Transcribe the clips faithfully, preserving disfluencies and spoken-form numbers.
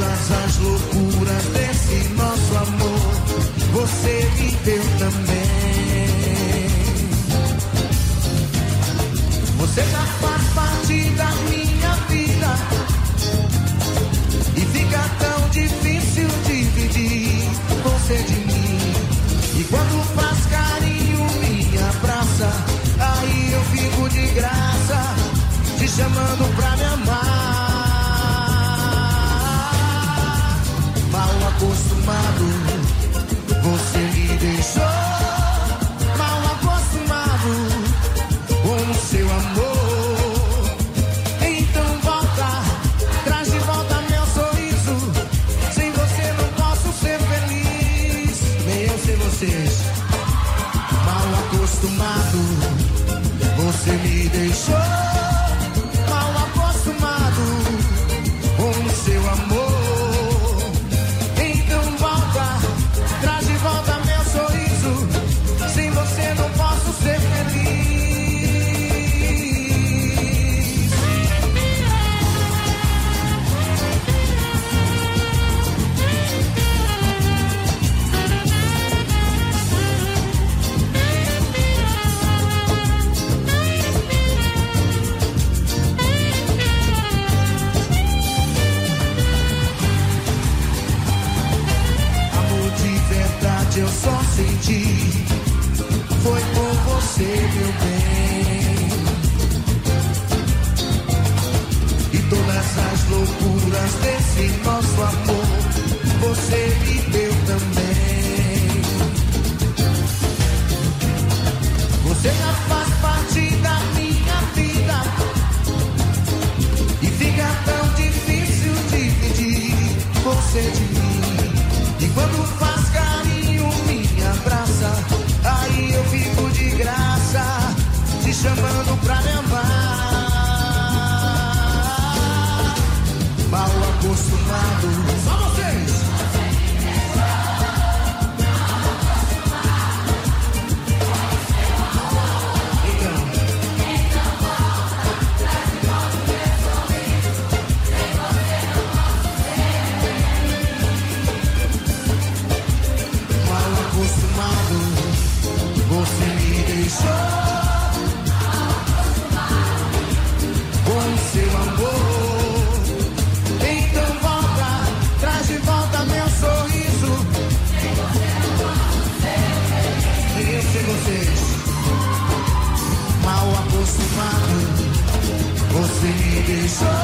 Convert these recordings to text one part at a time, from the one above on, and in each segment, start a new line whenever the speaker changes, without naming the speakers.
todas as loucuras desse nosso amor, você me deu também. Você já faz parte da minha vida e fica tão difícil dividir você de mim. E quando faz carinho, me abraça, aí eu fico de graça, te chamando pra me amar. Mal acostumado, você me deixou. Mal acostumado com o seu amor. Então volta, traz de volta meu sorriso. Sem você não posso ser feliz, nem eu sem vocês. Mal acostumado, você me deixou. Mal acostumado com o seu amor. Então volta, traz de volta meu sorriso. Sem você não posso ser feliz. Eu só senti, foi por você, meu bem. E todas as loucuras desse nosso amor, você me deu também. Você já faz parte da minha vida e fica tão difícil dividir você de mim. E quando faz carinho, me abraça, aí eu fico de graça, te chamando pra me amar. Mal acostumado, só vocês. Você me deixou com seu amor. Então volta, traz de volta meu sorriso. Nem eu sei vocês. Mal acostumado, você me deixou.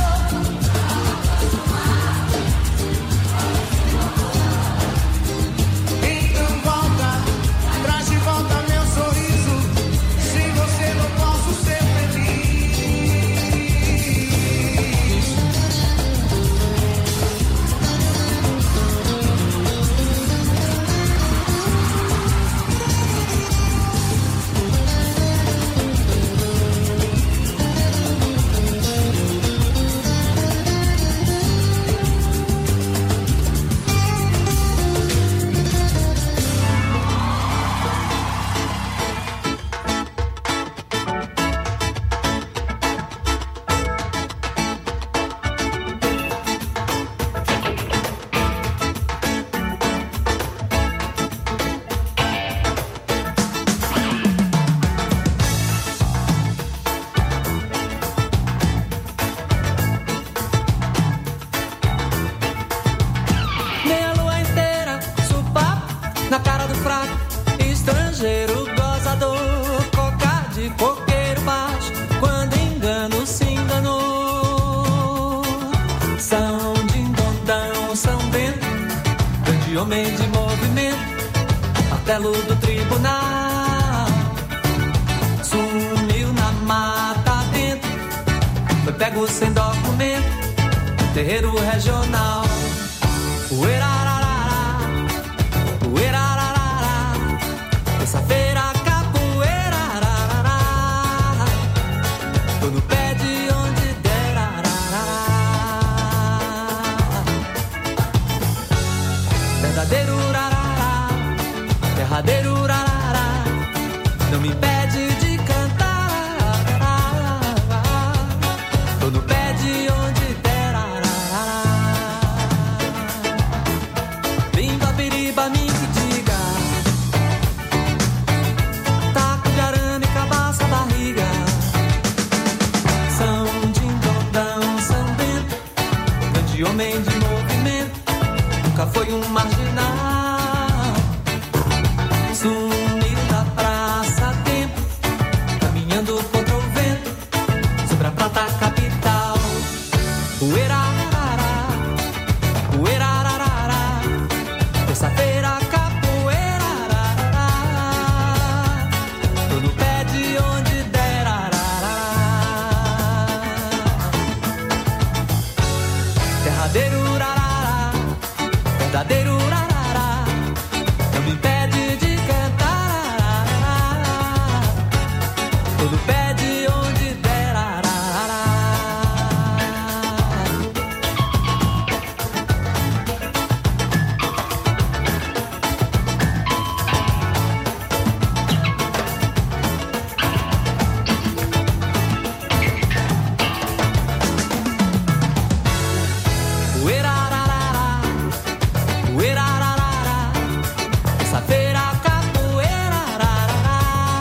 Do tribunal sumiu na mata dentro, foi pego sem documento, terreiro regional. Uerararara, uerararara, terça-feira capoeira, arararara, tô no pé de onde der, arararara. Verdadeiro urarara, derradeiro urarara, não me impede de cantar. Tô no pé de onde der, ararara. em movimento, nunca foi um marginal. Sumiu da praça a tempo, caminhando contra o vento, sobre a prata capital. Uerarará, uerarará, terça-feira capoeira, arará, tô no pé de onde der, arará. Derradeiro, arará, verdadeiro, arará, não me impede de cantar, arará, tô no pé de onde der, arará. Uerarará, uerarará, terça-feira capoeira, arará,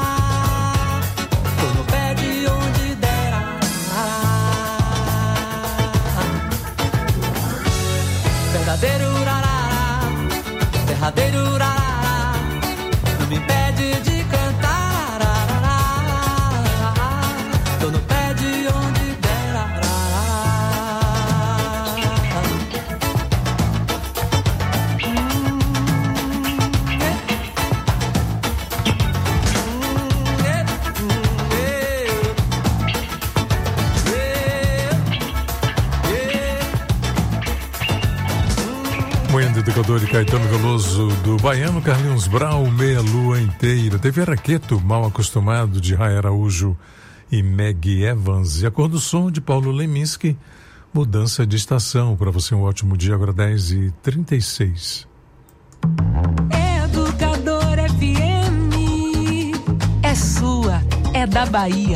tô no pé de onde der, arará. Verdadeiro, arará, derradeiro, arará, não me impede de cantar, arará, tô no pé de onde der, arará.
Moendo Educador e Caetano Veloso do Baiano, Carlinhos Brau, Meia Lua Inteira. Teve Araqueto, Mal Acostumado, de Ray Araújo e Meg Evans. E a Cor do Som, de Paulo Leminski, Mudança de Estação. Para você um ótimo dia, agora dez e trinta e seis.
Educador F M é sua, é da Bahia.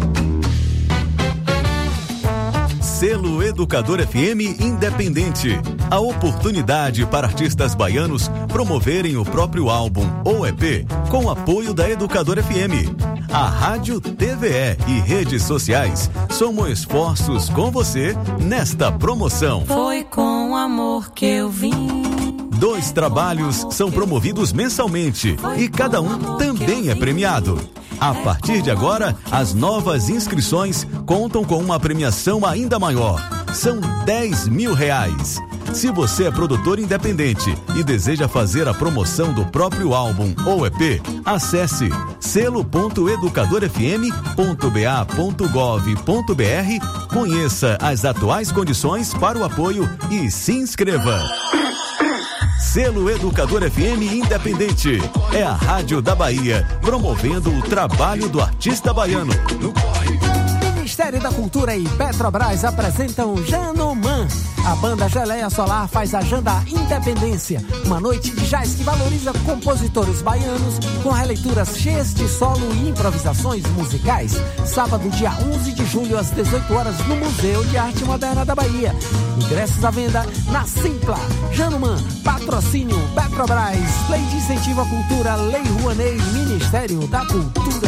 Selo Educador F M Independente. A oportunidade para artistas baianos promoverem o próprio álbum ou E P com apoio da Educador F M. A rádio, T V E e redes sociais somam esforços com você nesta promoção.
Foi com amor que eu vim.
Dois trabalhos são promovidos mensalmente e cada um também é premiado. A partir de agora, as novas inscrições contam com uma premiação ainda maior. São dez mil reais. Se você é produtor independente e deseja fazer a promoção do próprio álbum ou E P, acesse selo ponto educador f m ponto b a ponto gov ponto b r, conheça as atuais condições para o apoio e se inscreva. Selo Educador F M Independente. É a rádio da Bahia, promovendo o trabalho do artista baiano.
Ministério da Cultura e Petrobras apresentam Janoman. A banda Geleia Solar faz a Janda Independência, uma noite de jazz que valoriza compositores baianos com releituras cheias de solo e improvisações musicais. Sábado, dia onze de julho, às dezoito horas, no Museu de Arte Moderna da Bahia. Ingressos à venda na Simpla. Janoman, patrocínio Petrobras, Lei de Incentivo à Cultura, Lei Rouanet, Ministério da Cultura.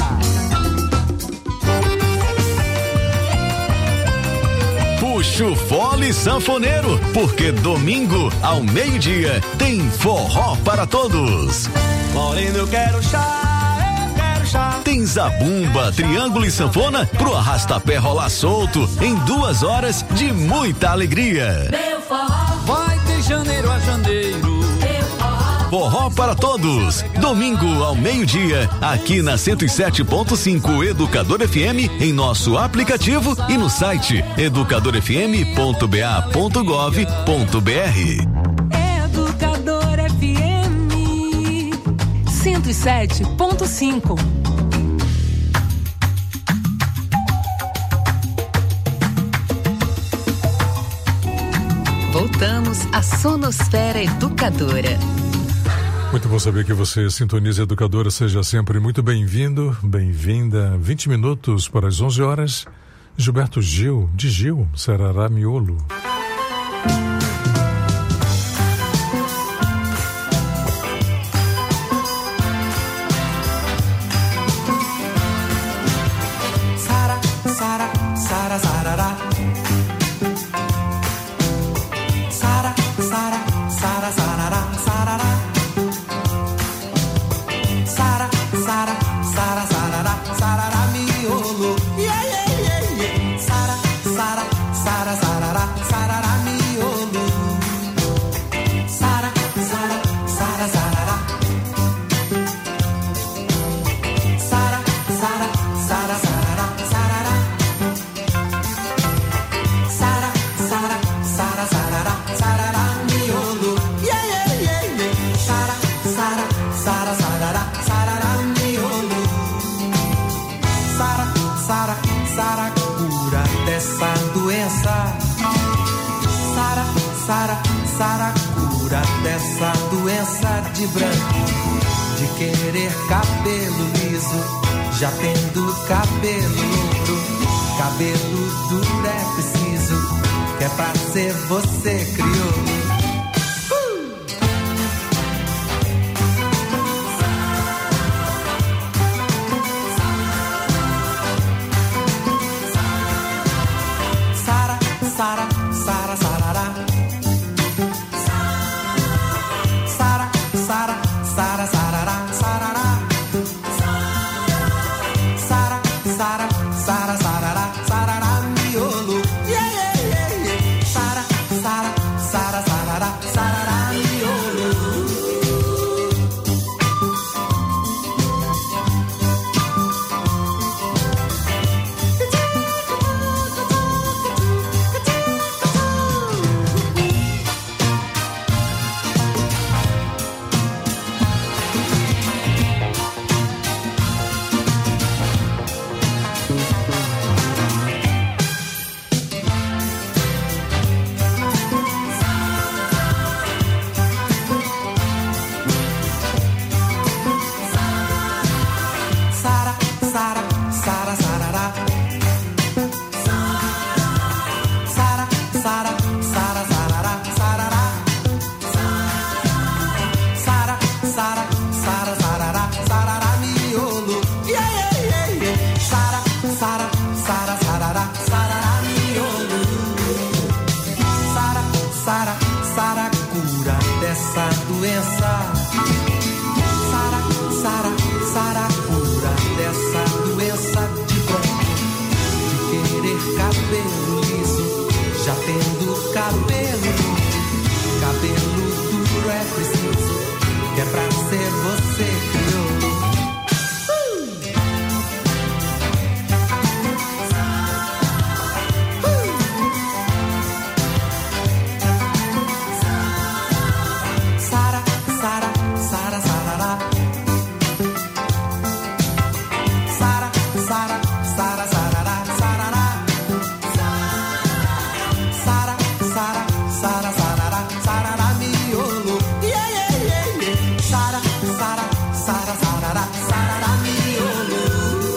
Puxa o fole sanfoneiro, porque domingo ao meio-dia tem forró para todos.
Moreno, eu quero chá, eu quero chá.
Tem zabumba, triângulo e sanfona pro arrastapé rolar solto em duas horas de muita alegria.
Meu forró
Vai de janeiro a janeiro.
Forró para todos, domingo ao meio-dia, aqui na cento e sete ponto cinco Educador F M, em nosso aplicativo e no site educador f m ponto b a ponto gov ponto b r.
Educador F M cento e sete ponto cinco. Voltamos à Sonosfera Educadora.
Muito bom saber que você sintoniza Educadora. Seja sempre muito bem-vindo, bem-vinda. vinte minutos para as onze horas. Gilberto Gil, de Gil, Sarará Miolo.
Sara, Sara, Sara, Sarará. Sara.
Sara, Sara, cura dessa doença de branco, de querer cabelo liso, já tendo cabelo louro. Cabelo duro é preciso, que é pra ser você crioulo. Sara, Sara, Sara, sarará. Sara, Sara, Sara, sarará, sarará. Sara, Sara, Sara, sarará, sarará, miolo. Yeah, yeah, yeah, yeah. Sara, Sara, Sara, sarará, sarará, miolo. Sara, Sara, Sara, sarará. Sara, Sara, Sara, sarará, sarará. Sara, Sara, Sara, sarará, sarará, miolo. Yeah, yeah, yeah, yeah. Sara, Sara, Sara, sarará, sarará, miolo. Sara, Sara, Sara, cura dessa doença. Sara, Sara, Sara, cura dessa doença de branco, de querer cabelo liso, já tendo cabelo duro. Cabelo duro é preciso, que é pra ser você crioulo. Sara, Sara, Sara, sarará. Sara, Sara, Sara, sarará, sarará. Sara, Sara, Sara, sarará, sarará, miolo. Yeah, yeah, yeah, yeah. Sara, Sara, Sara, sarará, sarará, miolo.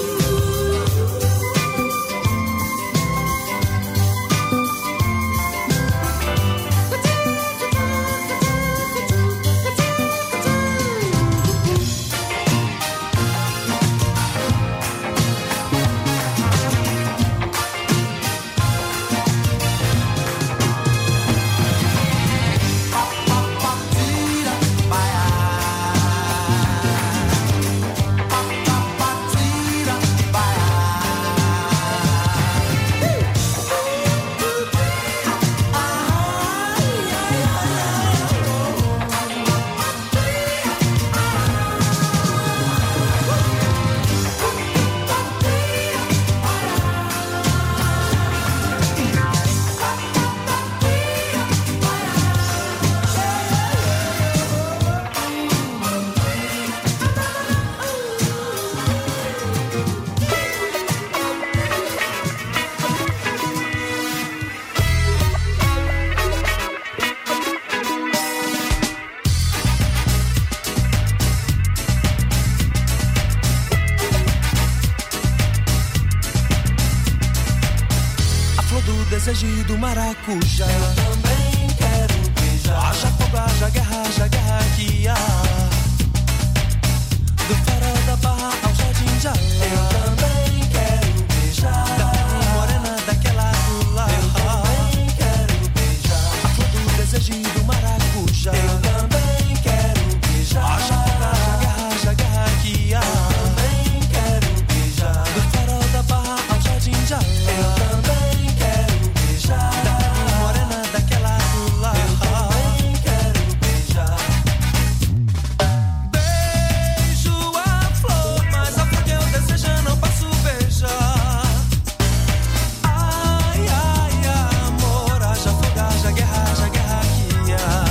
Papatira, baia. Papatira, baia. A flor do desejo e do maracujá. Eu também quero beijar. Haja fogo, haja guerra, haja guerra que há. Do farol da barra ao jardim Jalá. Eu também quero beijar. Da pele morena daquela do lá. Eu também quero beijar. A flor do desejo e do maracujá. Eu também quero beijar. Haja fogo, haja guerra, haja guerra que há. Eu também quero beijar. Do farol da barra ao jardim Jalá. Eu também quero beijar. Da pele morena daquela do lá. Eu também quero beijar. Beijo a flor, mas a flor que eu desejo eu não posso beijar. Ai, ai, amor, haja fogo, haja guerra, haja guerra que há.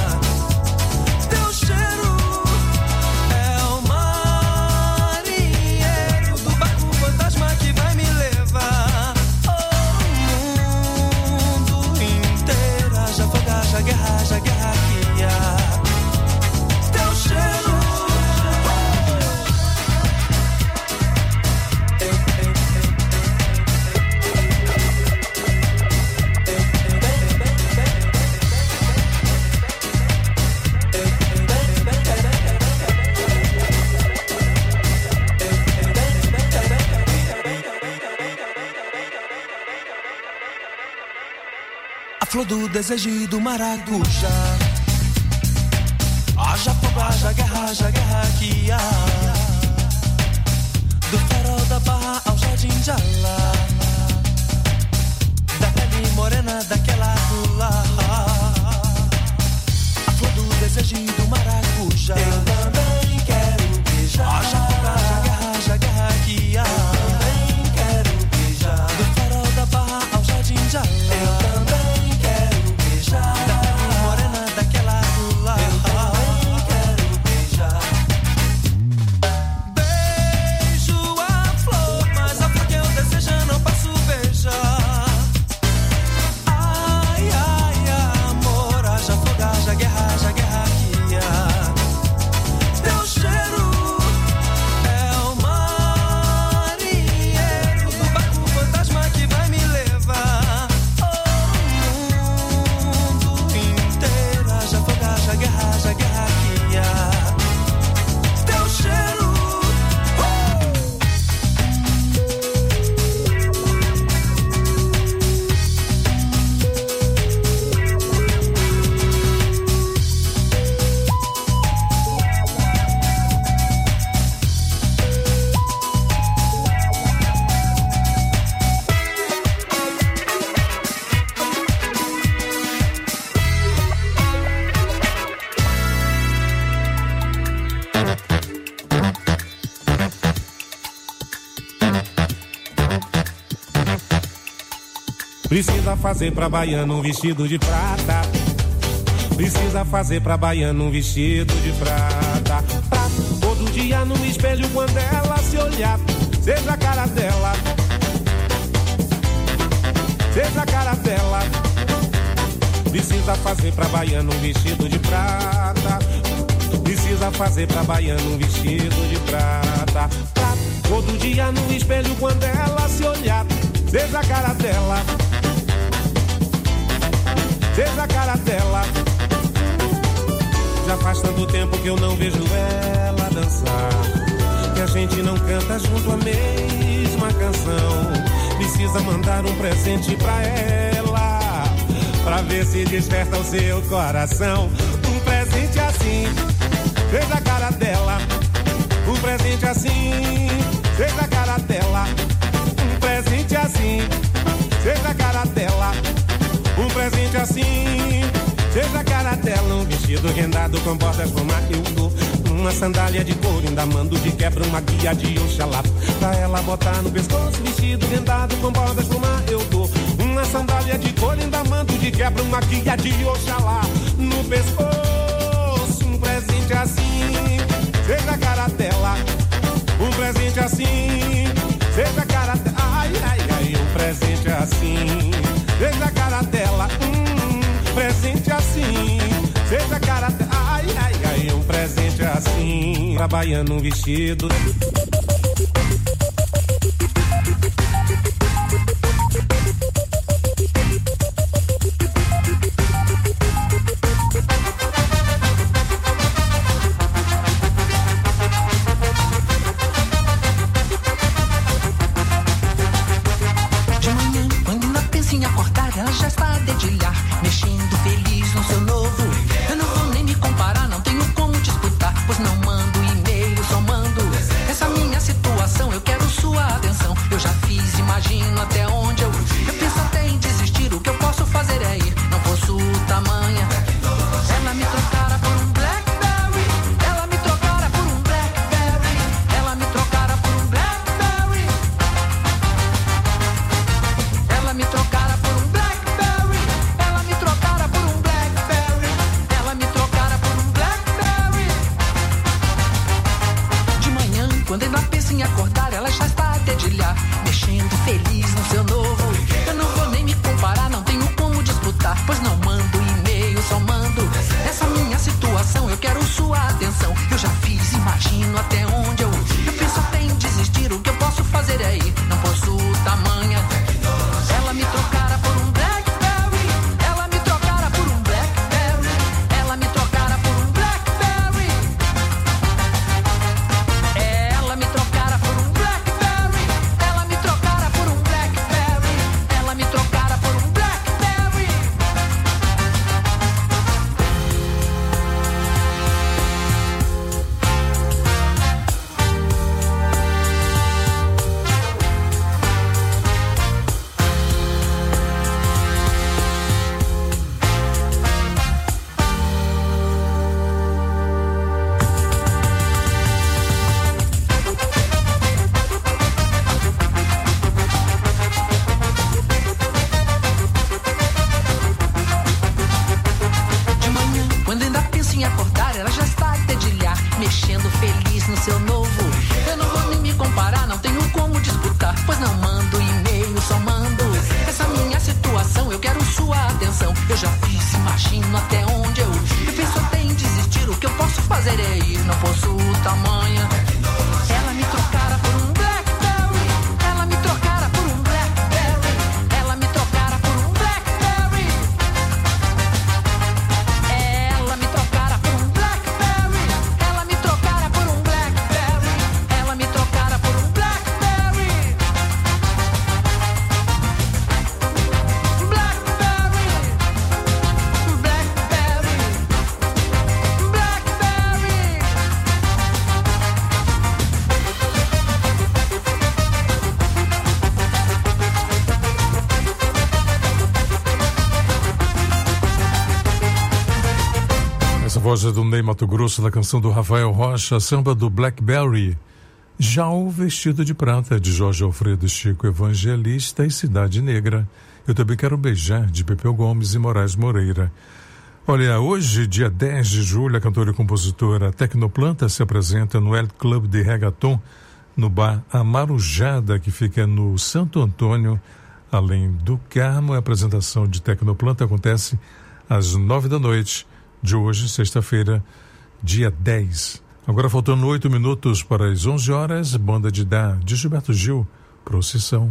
flor do desejo e do maracujá. Haja fogo, haja guerra, haja guerra que há. Do farol da Barra ao Jardim de Alá, da pele morena daquela lá. A flor do desejo e do maracujá. Eu também quero beijar. Haja fogo, haja guerra, haja guerra que há. Eu também quero beijar. Do farol da Barra ao Jardim de Alá. Eu também quero beijar. Da pele morena daquela lá. Eu também quero beijar. Beijo a flor, mas a flor que eu desejo eu não posso beijar. Ai, ai, amor, haja fogo, haja guerra, haja guerra que há. Teu cheiro é o marinheiro do barco fantasma que vai me levar ao mundo inteiro. Haja fogo, haja guerra, haja guerra que há. Teu cheiro
precisa fazer pra baiana um vestido de prata. Precisa fazer pra baiana um vestido de prata. Pra todo dia no espelho quando ela se olhar, seja a cara dela, seja a cara dela. Precisa fazer pra baiana um vestido de prata. Precisa fazer pra baiana um vestido de prata. Pra todo dia no espelho quando ela se olhar, seja a cara dela, seja a cara dela. Já faz tanto tempo que eu não vejo ela dançar, que a gente não canta junto a mesma canção. Precisa mandar um presente pra ela, pra ver se desperta o seu coração. Um presente assim, seja a cara dela. Um presente assim, seja a cara dela. Um presente assim, seja a cara dela. Um presente assim, seja a cara dela. Um vestido rendado com bordas formar eu dou. Uma sandália de couro, ainda mando de quebra uma guia de Oxalá. Pra ela botar no pescoço, vestido rendado com bordas formar eu dou. Uma sandália de couro, ainda mando de quebra uma guia de Oxalá. No pescoço, um presente assim, seja a cara dela. Um presente assim, seja a cara dela. Ai, ai, ai, um presente assim, seja a cara dela. Hum, presente assim, seja a cara dela. Ai, ai, ai, um presente assim. Pra baiana um vestido.
assim acordar, ela já está a dedilhar, mexendo feliz no seu novo. Eu não vou nem me comparar, não tenho como disputar, pois não mando e-mail, só mando. Essa minha situação, eu quero sua atenção. Eu já fiz, imagino até onde eu Eu penso até em desistir, o que eu posso fazer é ir, não possuo tamanha. Ela me trocara por um Blackberry, ela me trocara por um Blackberry, ela me trocara por um Blackberry, ela me trocara por um Blackberry, ela me trocara por um Blackberry, ela me trocara por um Blackberry, Blackberry, Blackberry, Blackberry.
Essa voz é do Ney Mato Grosso, da canção do Rafael Rocha, samba do Blackberry. Já o Vestido de Prata, de Jorge Alfredo Chico Evangelista e Cidade Negra. Eu Também Quero Beijar, de Pepeu Gomes e Moraes Moreira. Olha, hoje, dia dez de julho, a cantora e compositora Tecnoplanta se apresenta no El Club de Reggaeton, no bar Amarujada, que fica no Santo Antônio, além do Carmo. A apresentação de Tecnoplanta acontece às nove da noite de hoje, sexta-feira, dia dez. Agora, faltando oito minutos para as onze horas, Banda de Dá, de Gilberto Gil, Procissão.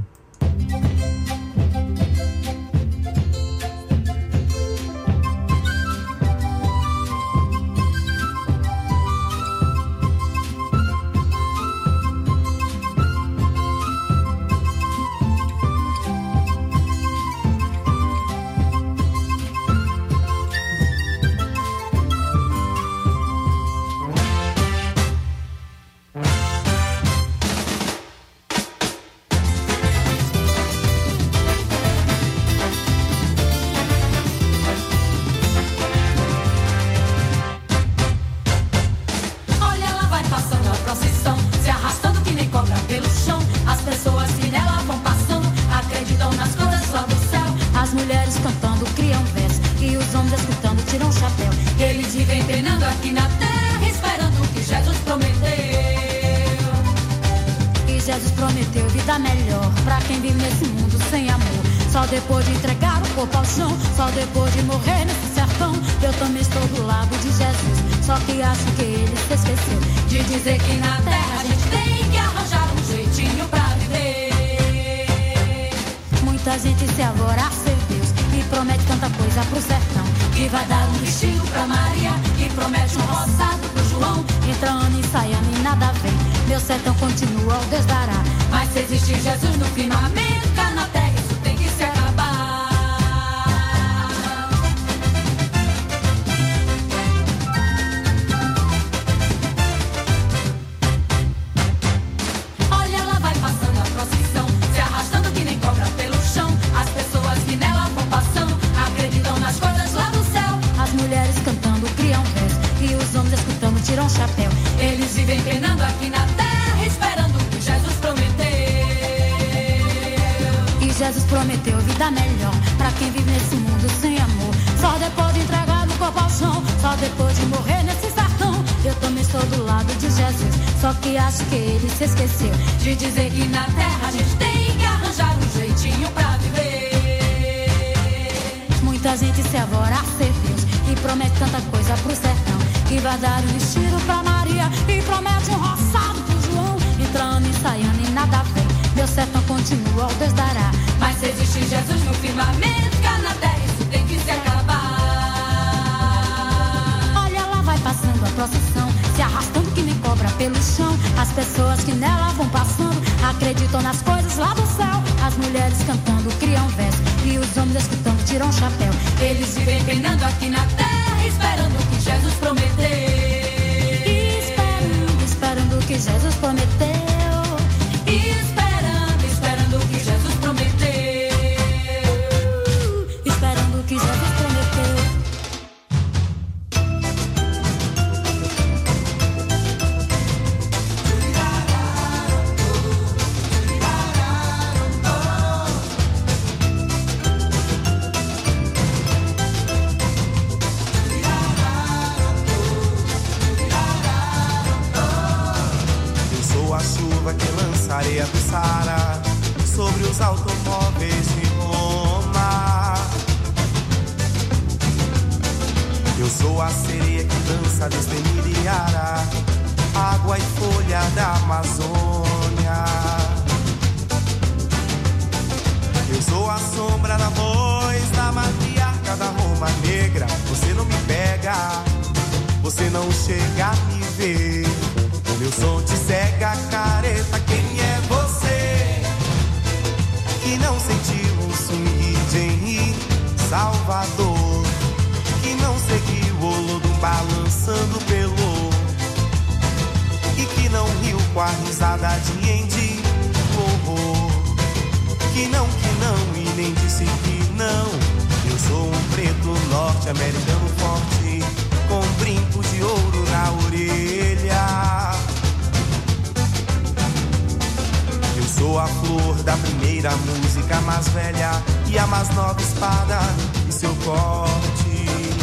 Olha, ela vai passando a procissão, se arrastando que nem cobra pelo chão. As pessoas que nela vão passando acreditam nas coisas lá do céu.
As mulheres cantando criam verso e os homens escutando tiram o chapéu.
Eles vivem penando aqui na terra, esperando o que Jesus prometeu.
E Jesus prometeu vida melhor pra quem vive nesse mundo sem amor. Só depois de entregar o corpo ao chão, só depois de morrer nesse sertão. Eu também estou do lado de Jesus, só que acho que ele se esqueceu
De dizer que na terra a gente tem que arranjar um jeitinho pra viver.
Muita gente se agora a ser Deus e promete tanta coisa pro sertão.
Que vai dar um vestido pra Maria e promete um roçado pro João.
Entra ano e sai ano e nada vem, meu sertão continua, o Deus dará.
Mas se existe Jesus no firmamento, cá na terra isso tem que se acabar. Olha, ela vai passando a procissão, se arrastando que nem cobra pelo chão. As pessoas que nela vão passando acreditam nas coisas lá do céu.
As mulheres cantando criam verso e os homens escutando tiram o chapéu.
Eles vivem penando aqui na terra, esperando o que Jesus prometeu.
E Jesus prometeu vida melhor pra quem vive nesse mundo sem amor. Só depois de entregar no corpo ao chão, só depois de morrer nesse sertão. Eu também estou do lado de Jesus, só que acho que ele se esqueceu
De dizer que na terra a gente tem que arranjar um jeitinho pra viver.
Muita gente se agora a ser Deus e promete tanta coisa pro sertão. Que vai dar um vestido pra Maria e promete um roçado pro João. Entra ano e sai ano e nada vem, meu sertão continua, o Deus dará.
Mas se existe Jesus no firmamento, cá na terra isso tem que se acabar.
Olha, ela vai passando a procissão, se arrastando que nem cobra pelo chão. As pessoas que nela vão passando acreditam nas coisas lá do céu. As mulheres cantando criam verso e os homens escutando tiram o chapéu.
Eles vivem penando aqui na terra, esperando o que Jesus prometeu.
E esperando, esperando o que Jesus prometeu.
E esperando, esperando o que Jesus prometeu.
Esperando o que Jesus prometeu.
sereia que dança destemida e ara, água e folha da Amazônia. Eu sou a sombra da voz da matriarca da Roma Negra. Você não me pega, você não chega a me ver. O meu som te cega, careta. Quem é você que não sentiu um swing de Henri Salvador, que não seguiu o Olodum balançando pelo, e que não riu com a risada de Andy Warhol, que não, que não e nem disse que não. Eu sou um preto norte-americano forte, com um brinco de ouro na orelha. Eu sou a flor da primeira música mais velha e a mais nova espada e seu corte.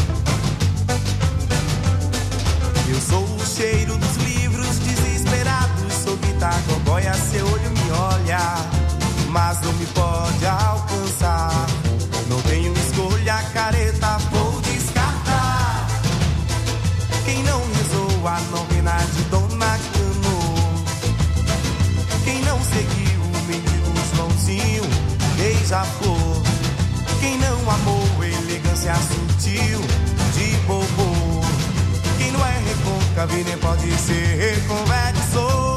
Eu sou o cheiro dos livros desesperados, sou guitarra, gogóia, seu olho me olha, mas não me pode alcançar. Não tenho escolha, careta, vou descartar. Quem não rezou a novena de Dona Cano, quem não seguiu o mendigo Joãozinho, beija-flor, quem não amou elegância sutil de bobo, quem não é recôncavo e nem pode ser reconverso.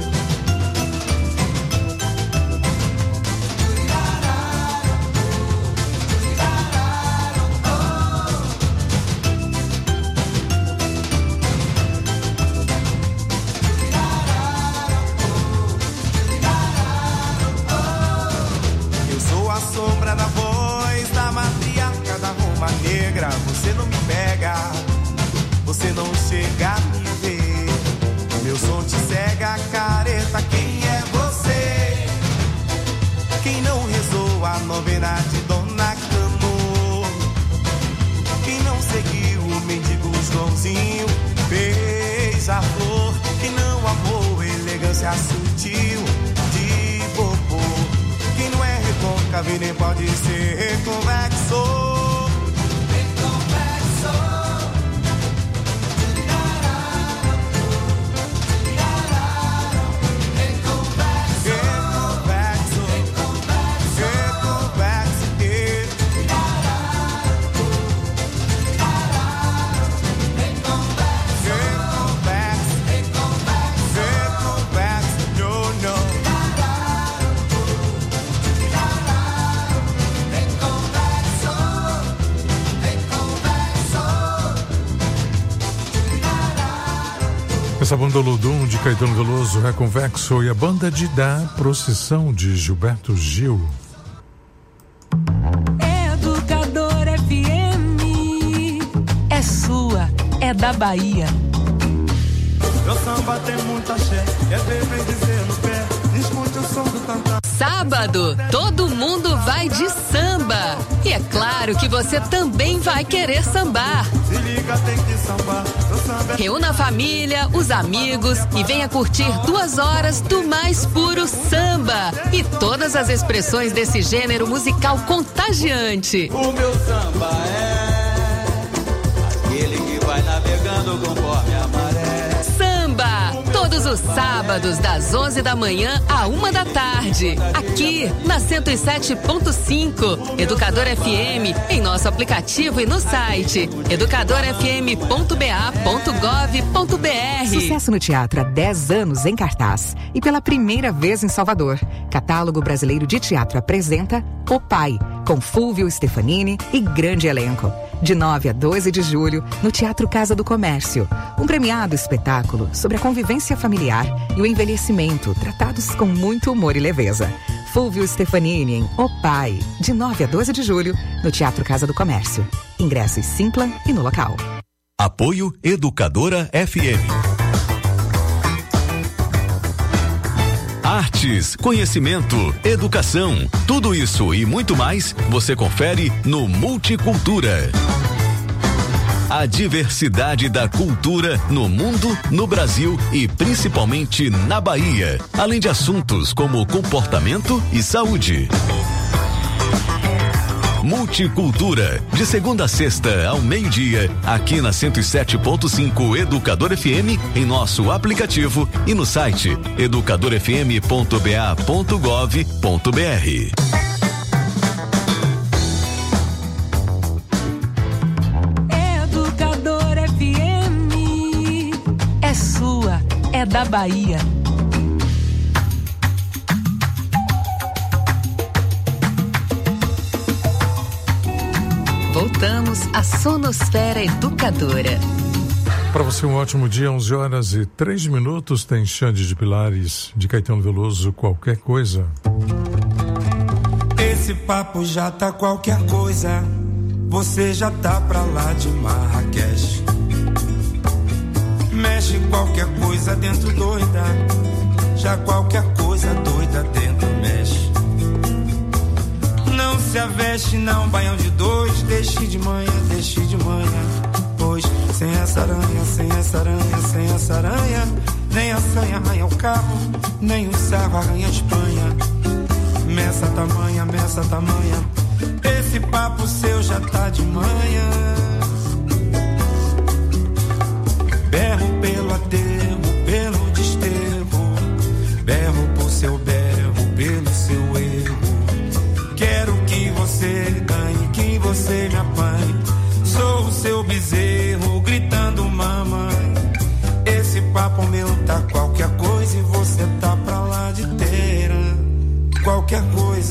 Sombra da voz da matriarca da Roma Negra. Você não me pega, você não chega a me ver. Meu som te cega, careta. Quem é você quem não rezou a novena de Dona Cano, quem não seguiu o mendigo Joãozinho, beija-flor, quem não amou elegância sutil de bobo, quem não é recôncavo e nem pode ser reconvexo.
Essa banda Olodum de Caetano Veloso, Reconvexo, e a banda de Da Procissão de Gilberto Gil.
Educador F M é sua, é da Bahia.
Meu samba tem muita axé, é bem dizer no pé, escute o som do cantar.
Sábado, todo mundo vai de samba. E é claro que você também vai querer sambar.
Se liga, tem que sambar.
Reúna a família, os amigos e venha curtir duas horas do mais puro samba e todas as expressões desse gênero musical contagiante.
O meu samba é aquele que vai navegando conforme a maré.
Samba, todos os sábados das onze da manhã à uma da tarde, aqui na cento e sete ponto cinco, Educador F M, em nosso aplicativo e no site educador f m ponto b a ponto gov ponto b r.
Sucesso no teatro há dez anos em cartaz e pela primeira vez em Salvador. Catálogo Brasileiro de Teatro apresenta O Pai, com Fúvio Stefanini e grande elenco. De nove a doze de julho, no Teatro Casa do Comércio. Um premiado espetáculo sobre a convivência familiar e o envelhecimento, tratados com muito humor e leveza. Fúvio Stefanini em O Pai, de nove a doze de julho, no Teatro Casa do Comércio. Ingressos Simpla e no local.
Apoio Educadora F M. Artes, conhecimento, educação, tudo isso e muito mais você confere no Multicultura. A diversidade da cultura no mundo, no Brasil e principalmente na Bahia, além de assuntos como comportamento e saúde. Multicultura, de segunda a sexta ao meio-dia, aqui na cento e sete ponto cinco Educador F M, em nosso aplicativo e no site educador f m ponto b a ponto gov ponto b r.
Educador F M é sua, é da Bahia. Voltamos à Sonosfera Educadora.
Para você um ótimo dia, onze horas e três minutos, tem Xande de Pilares, de Caetano Veloso, Qualquer Coisa.
Esse papo já tá qualquer coisa, você já tá pra lá de Marrakech. Mexe qualquer coisa dentro doida, já qualquer coisa doida dentro mexe. Não se aveste não, baião de dois, deixe de manhã, deixe de manhã. Pois sem essa aranha, sem essa aranha, sem essa aranha, nem a sanha arranha o carro, nem o servo arranha a Espanha. Meça tamanha, meça tamanha, esse papo seu já tá de manhã. Berro pelo aterro, pelo desterro, berro por seu berro, pelo seu erro. Quero que você ganhe, que você me apanhe. Sou o seu bezerro, gritando mamãe. Esse papo meu tá qualquer coisa e você tá pra lá de inteira. Qualquer coisa.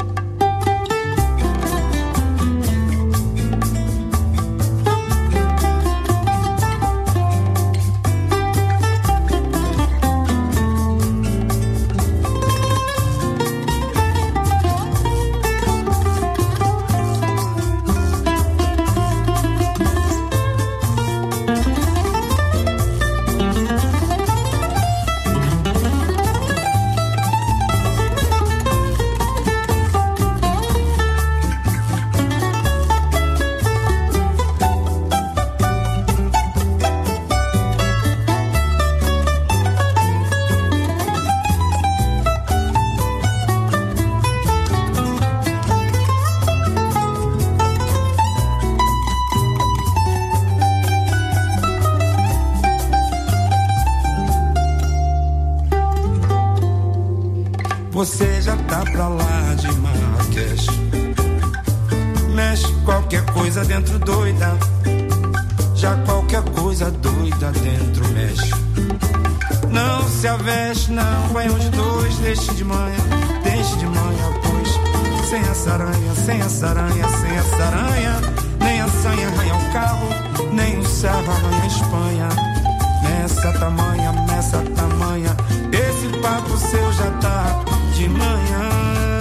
Você já tá pra lá de Marrakech. Mexe qualquer coisa dentro doida, já qualquer coisa doida dentro mexe. Não se aveste não, banho de dois, deixe de manhã, deixe de manhã, pois sem essa aranha, sem essa aranha, sem essa aranha, nem a sanha arranha o carro, nem o servo arranha a Espanha. Nessa tamanha, nessa tamanha, esse papo seu já tá de manhã.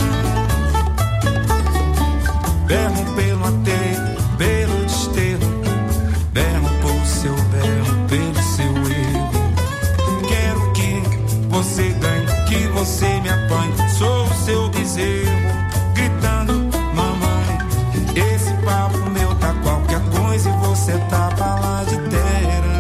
Berro pelo aterro, pelo desterro, berro por seu berro, pelo seu erro. Quero que você ganhe, que você me apanhe. Sou o seu bezerro, gritando mamãe. Esse papo meu tá qualquer coisa e você tá pra lá de terra.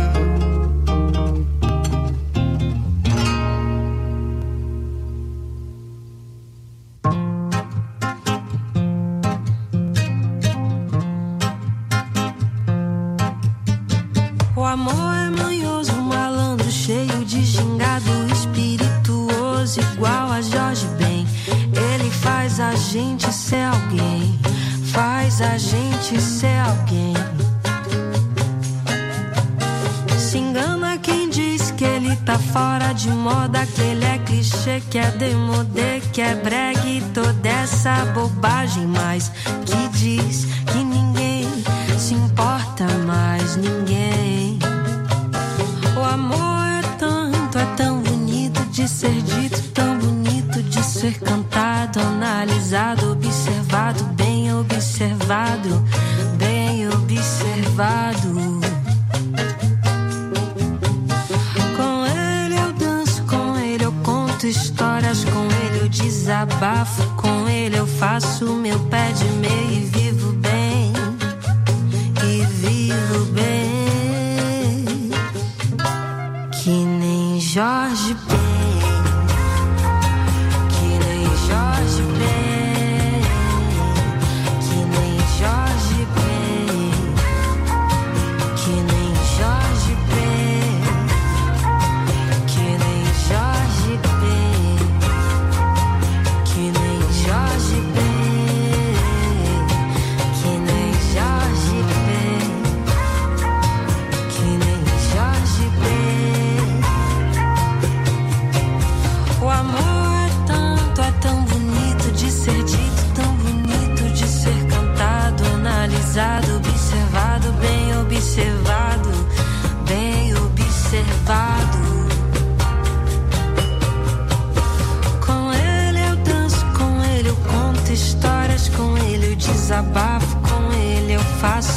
O amor é manhoso, malandro, cheio de gingado, espirituoso, igual a Jorge Ben. Ele faz a gente ser alguém, faz a gente ser alguém. Se engana quem diz que ele tá fora de moda, que ele é clichê, que é demodê, que é bregue, toda essa bobagem, mas que diz que ninguém se importa mais, ninguém. O amor é tanto, é tão bonito de ser dito, tão bonito de ser cantado, analisado, observado, bem observado, bem observado. Com ele eu danço, com ele eu conto histórias, com ele eu desabafo, com ele eu faço meu pé de meia e vivo bem, e vivo bem. Que nem Jorge Ben, que nem Jorge Ben, que nem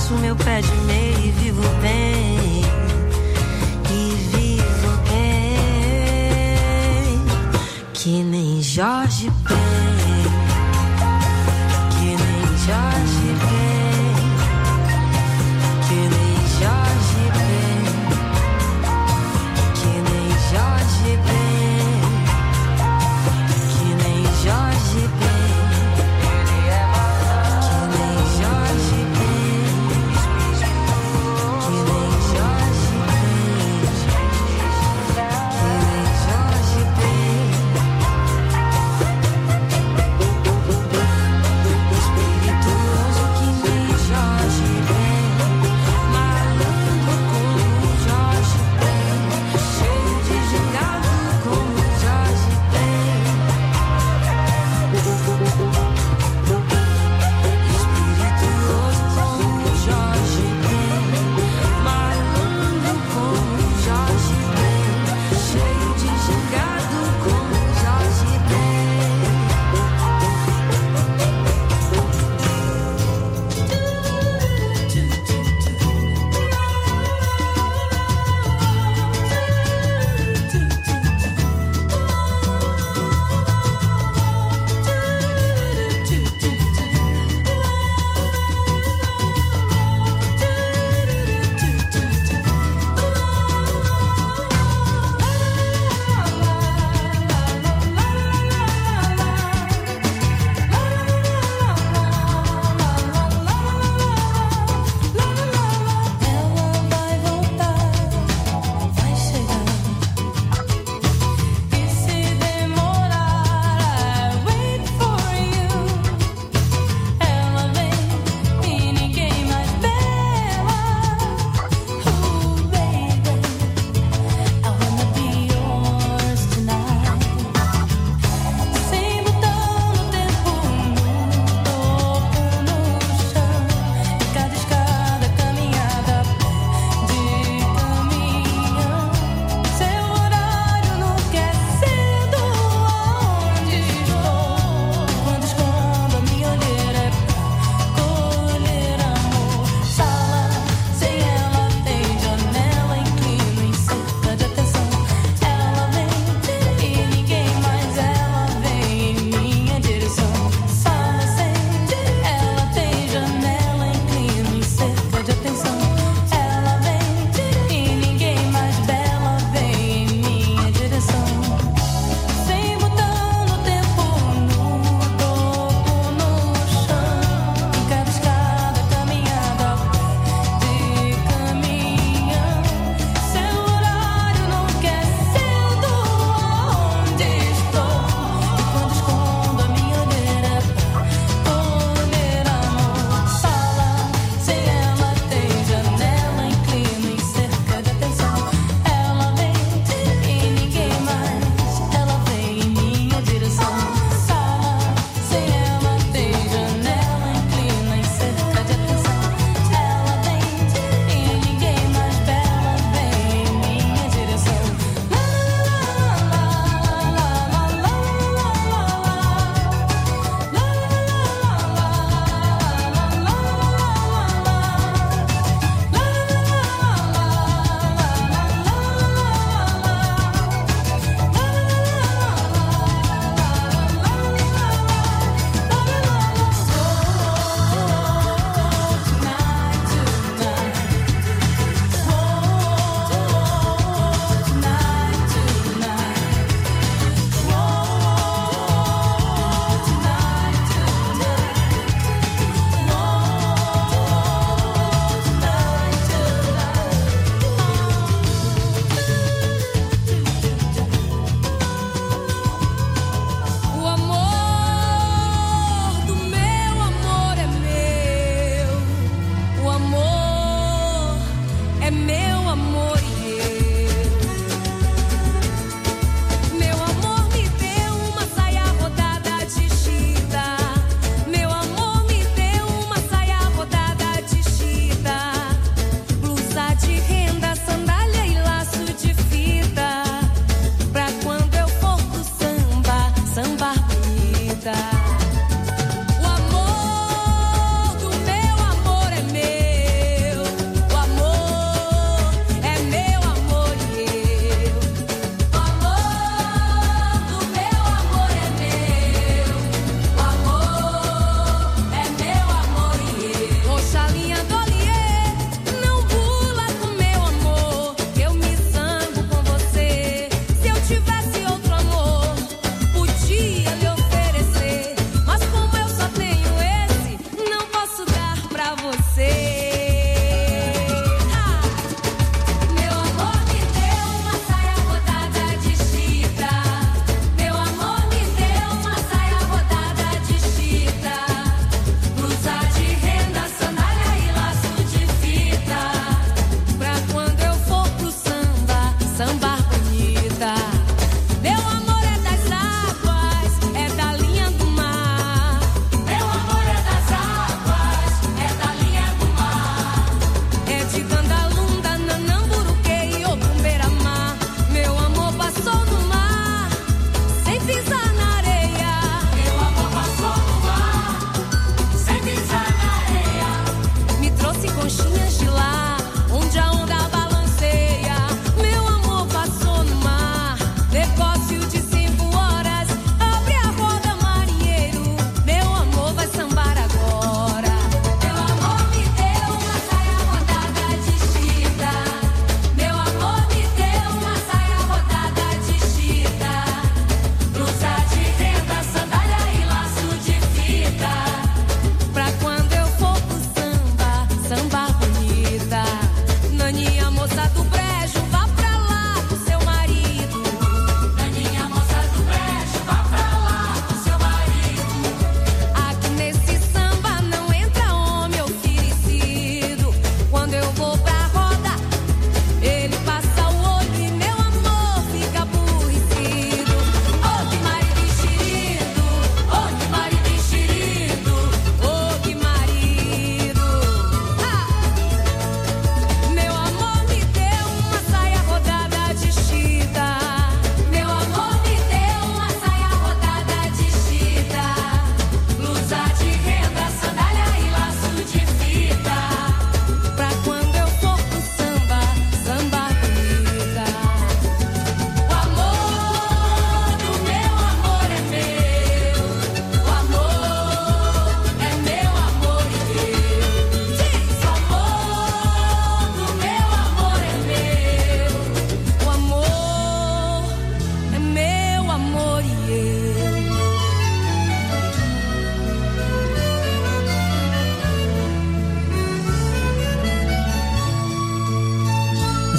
calço meu pé de meia e vivo bem. E vivo bem. Que nem Jorge Ben. Que nem Jorge Ben. Que nem Jorge Ben. Que nem Jorge Ben. Que nem Jorge Ben.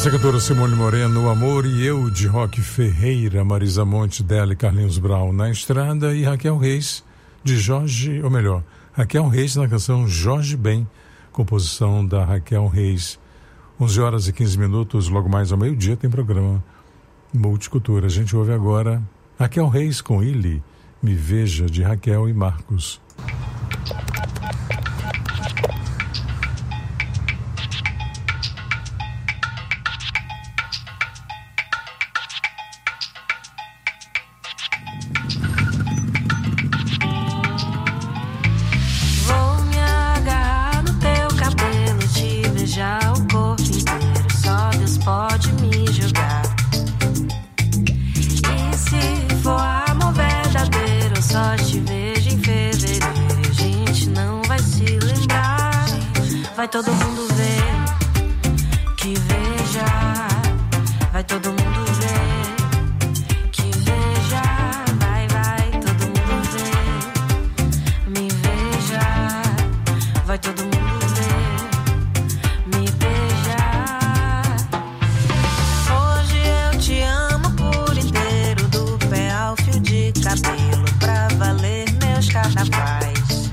Essa cantora Simone Moreno, O Amor e Eu, de Roque Ferreira, Marisa Monte, dela e Carlinhos Brau na estrada, e Raquel Reis, de Jorge, ou melhor, Raquel Reis na canção Jorge Ben, composição da Raquel Reis. onze horas e quinze minutos, logo mais ao meio-dia, tem programa Multicultura. A gente ouve agora Raquel Reis com Ili, Me Veja, de Raquel e Marcos.
Vai todo mundo ver, que veja. Vai todo mundo ver, que veja. Vai, vai, todo mundo ver, me veja. Vai todo mundo ver, me beija. Hoje eu te amo por inteiro, do pé ao fio de cabelo, pra valer meus carnavais.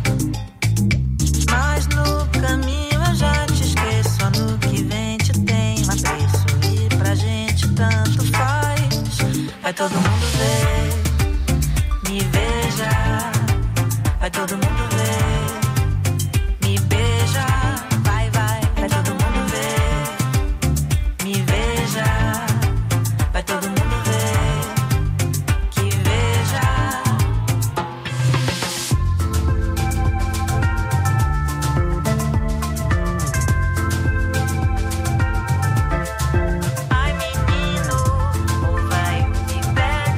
Mas no caminho já te esqueço, ano que vem te tenho apreço, e pra gente tanto faz. Vai todo mundo ver, me veja. Vai todo mundo ver, me beija. Vai, vai, vai todo mundo ver, me veja. Vai todo mundo ver, que veja. Ai menino, o velho me pega.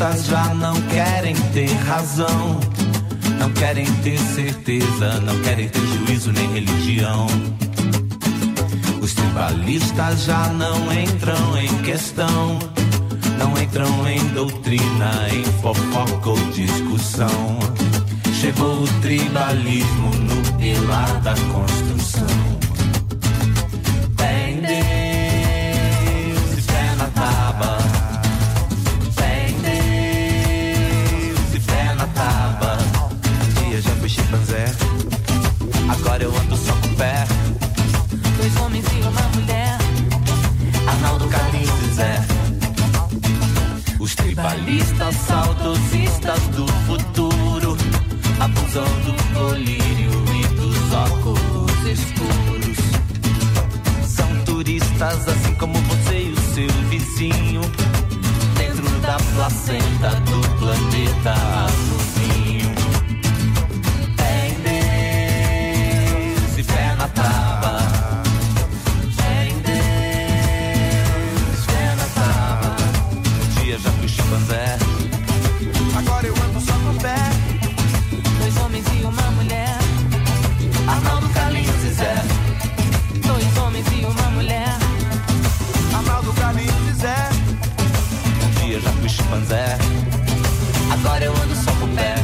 tribalistas já não querem ter razão, não querem ter certeza, não querem ter juízo nem religião. Os tribalistas já não entram em questão, não entram em doutrina, em fofoca ou discussão. Chegou o tribalismo no pilar da construção. Tem Deus e fé na tábua, tem Deus e fé na tábua. Um dia já fui chimpanzé, agora eu ando só com o pé.
Dois homens e uma mulher,
Arnaldo, Carlinhos e Zé. Os tribalistas saudosistas do futuro abusam do colírio e dos óculos escuros. São turistas assim como você e o seu vizinho, dentro da placenta do planeta azulzinho. Tem Deus e fé na tábua, tem Deus e fé na tábua. Um dia já fui chimpanzé, agora eu ando só com o pé.
dois homens e uma mulher,
Arnaldo, Carlinhos e Zé.
dois homens e uma mulher,
Arnaldo, Carlinhos e Zé. Um dia já fui chimpanzé, agora eu ando só com o pé.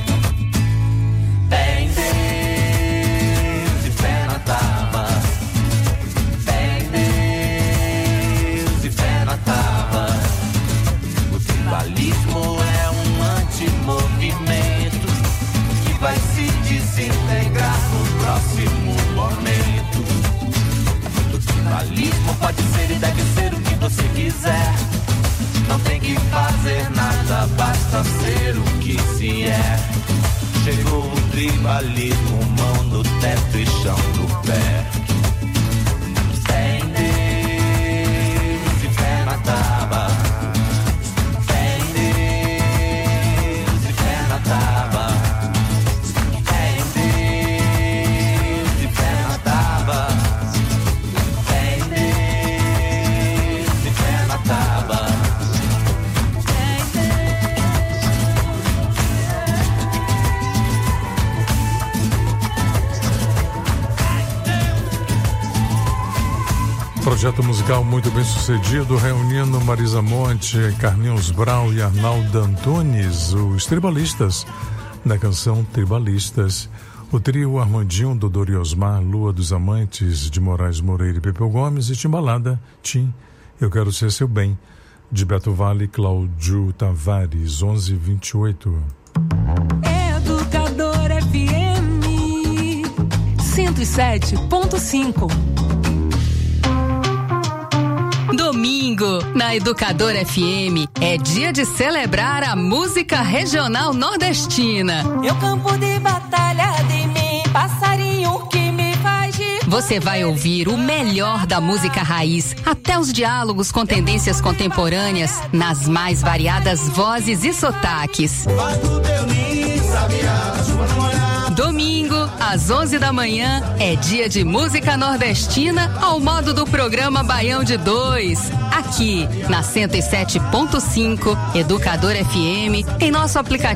Tem Deus e fé na tábua, tem Deus e fé na tábua. O tribalismo é um antimovimento que vai se desintegrar no próximo momento. O tribalismo pode ser e deve ser o que você quiser. Não tem que fazer nada, basta ser o que se é. Chegou o tribalismo, mão no teto e chão no pé. Tem Deus e fé na tábua, tem Deus e fé na tábua, tem Deus e fé na tábua, tem Deus e fé na tábua.
Projeto musical muito bem sucedido, reunindo Marisa Monte, Carlinhos Brau e Arnaldo Antunes, os tribalistas, na canção Tribalistas. O trio Armandinho, Dodô e Osmar, Lua dos Amantes, de Moraes Moreira e Pepeu Gomes, e Timbalada, Tim, Eu Quero Ser Seu Bem, de Beto Vale e Cláudio Tavares, onze e vinte e oito.
Educador F M cento e sete ponto cinco. Domingo, na Educador F M, é dia de celebrar a música regional nordestina.
meu campo de batalha de mim, passarinho que me faz de...
Você vai ouvir o melhor da música raiz, até os diálogos com tendências contemporâneas, nas mais variadas vozes e sotaques. Domingo, às onze da manhã, é dia de música nordestina ao modo do programa Baião de Dois. Aqui, na cento e sete ponto cinco, Educador F M, em nosso aplicativo